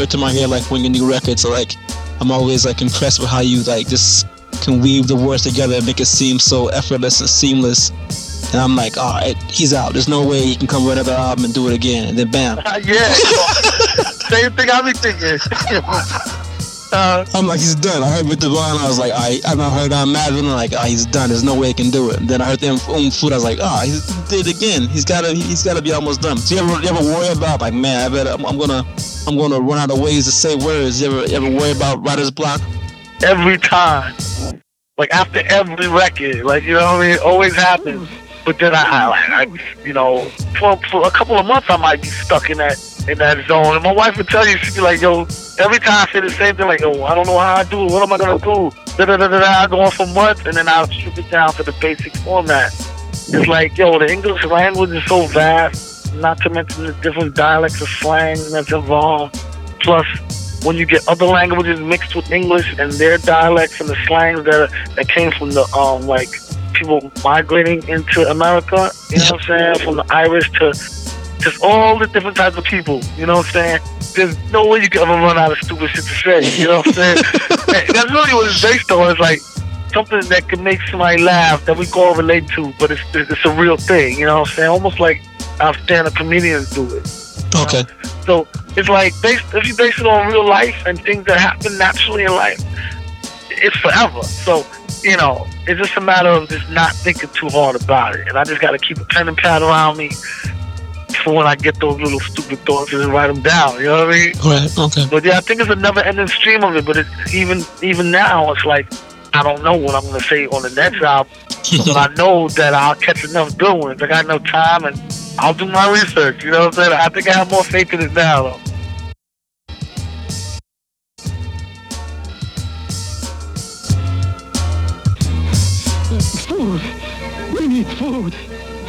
word to my ear like when your new record. So like, I'm always like impressed with how you like just can weave the words together and make it seem so effortless and seamless. And I'm like, all right, he's out. There's no way he can come with another album and do it again. And then bam. Yeah. Same thing I be thinking. I'm like, he's done. I heard with Divine, I was like, I heard Imagine, I'm like, he's done. There's no way he can do it. And then I heard them Food, I was like, he did it again. He's gotta be almost done. So you ever worry about like, man, I'm gonna run out of ways to say words. You ever worry about writer's block? Every time, like after every record, like you know what I mean, it always happens. But then I you know, for a couple of months I might be stuck in that zone. And my wife would tell you, she'd be like, yo, every time I say the same thing, like, yo, I don't know how I do it. What am I gonna do? I go on for months, and then I'll strip it down to the basic format. It's like, yo, the English language is so vast, not to mention the different dialects of slang that's involved. Plus, when you get other languages mixed with English and their dialects and the slangs that came from the like people migrating into America, you know what I'm saying? From the Irish to just all the different types of people, you know what I'm saying? There's no way you can ever run out of stupid shit to say, you know what I'm saying? That's really what it's based on. It's like something that can make somebody laugh that we can all relate to, but it's a real thing, you know what I'm saying? Almost like our stand-up comedians do it. Okay. So it's like if you base it on real life and things that happen naturally in life, it's forever. So, you know, it's just a matter of just not thinking too hard about it. And I just got to keep a pen and pad around me for when I get those little stupid thoughts and write them down. You know what I mean? Right. Okay. But yeah, I think it's a never-ending stream of it. But it's even now, it's like I don't know what I'm gonna say on the next album, but I know that I'll catch enough good ones. I got enough time, and I'll do my research. You know what I'm saying? I think I have more faith in it now, though. Food. We need food.